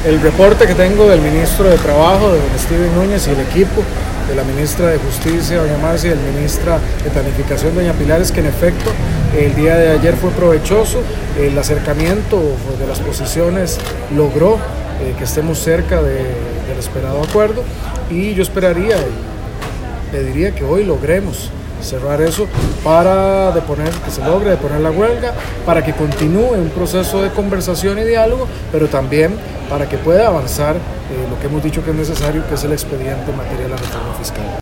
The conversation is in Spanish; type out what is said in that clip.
el reporte que tengo del ministro de Trabajo, de don Steven Núñez, y el equipo de la ministra de Justicia, doña Marcia, y el ministra de Planificación, doña Pilar, es que en efecto el día de ayer fue provechoso, el acercamiento de las posiciones logró que estemos cerca del esperado acuerdo, y yo esperaría y pediría que hoy logremos cerrar eso que se logre deponer la huelga, para que continúe un proceso de conversación y diálogo, pero también para que pueda avanzar lo que hemos dicho que es necesario, que es el expediente en materia de la reforma fiscal.